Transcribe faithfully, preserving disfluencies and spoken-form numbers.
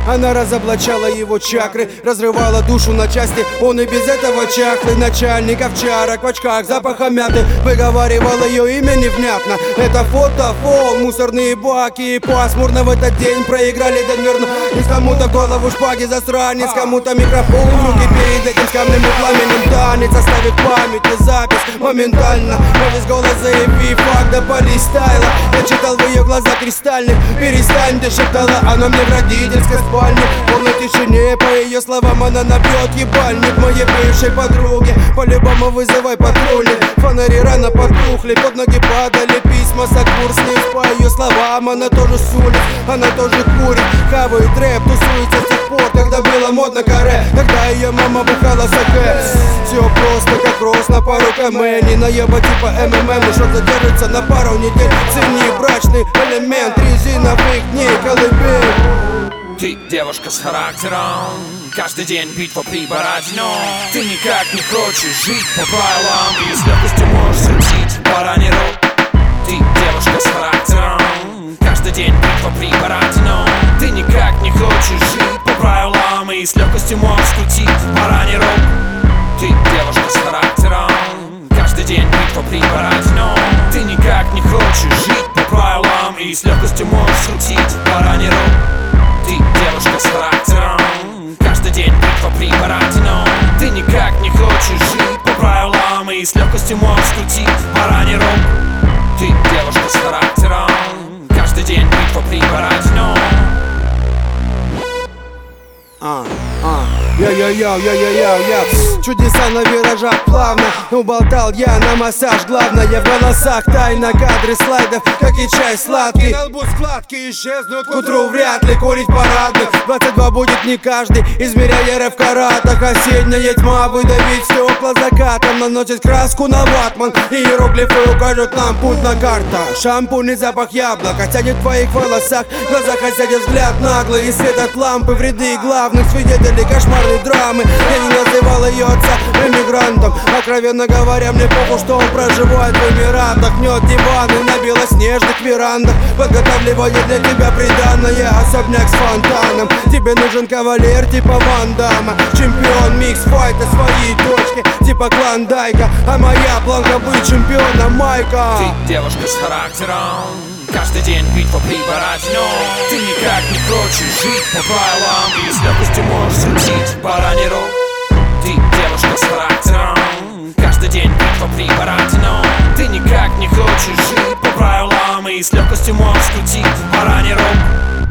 Она разоблачала его чакры, разрывала душу на части. Он и без этого чахлый. Начальник овчарок в очках, запахом мяты, выговаривал ее имя невнятно. Это фотофол, мусорные баки. Пасмурно в этот день проиграли Денверно. И кому-то в голову шпаги засранец, кому-то микрофон в руки перед этим с камнем и пламенем. Танец оставит память и запись моментально. Но весь голос заявив факт до полистайла. Я читал в ее глазах кристальных. Перестань, ты шептала, она мне в родительской спальне. В полной тишине, по ее словам, она набьет ебальник моей бывшей подруги. По-любому вызывай патрульных. Фонари рано потухли, под ноги падали письма сокурсниц. По ее словам, она тоже сулит, она тоже курит, хавает рэп, тусуется с тех пор, когда было модно каре. Когда ее мама бухала саке. Все просто как рост на пару км. Не наеба типа эм эм эм, что задержится на пару недель. Цени брачный элемент резиновых дней колыбель. Ты девушка с характером, каждый день битва при параде, но ты никак не хочешь жить по правилам и с легкостью можешь шутить бараний рог. Ты девушка с характером, каждый день битва при параде, но ты никак не хочешь жить по правилам и с легкостью можешь шутить бараний рог. Ты девушка с характером, каждый день битва при параде, но ты никак не хочешь жить по правилам и с легкостью можешь шутить бараний рог. Ты девушка с характером, каждый день битва при параде, но ты никак не хочешь жить по правилам и с легкостью можешь крутить бараний рог. Ты девушка с характером, каждый день битва при параде, но А, а, я-я-я-я-я-я-я. Чудеса на виражах плавно уболтал я на массаж. Главное в голосах тайна, кадры слайдов, как и чай сладкий. На лбу складки исчезнут к утру, вряд ли курить парадных. Двадцать два будет не каждый, измеряя рэп в каратах. Осенняя тьма, выдавить стекла закатом. Наносит краску на ватман, иероглифы укажут нам путь на карта. Шампунь и запах яблока тянет в твоих волосах. В глазах осядет взгляд наглый, и свет от лампы в ряды главных свидетелей кошмарной драмы. Я не называл ее отца эмигрантом. Откровенно говоря, мне похуй, что он проживает в Эмиратах. Мнет диваны на белоснежных верандах, подготавливая для тебя приданное. Особняк с фонтаном. Тебе нужен кавалер типа Ван Дамма. Чемпион микс-файта своей точки типа Клондайка. А моя планка быть чемпионом Майка. Ты девушка с характером, каждый день битва при параде, но ты никак не хочешь жить по правилам и с легкостью можешь шутить бараний рог. Ты девушка с характером, каждый день битва при параде, но ты никак не хочешь жить по правилам и с легкостью можешь шутить бараний рог.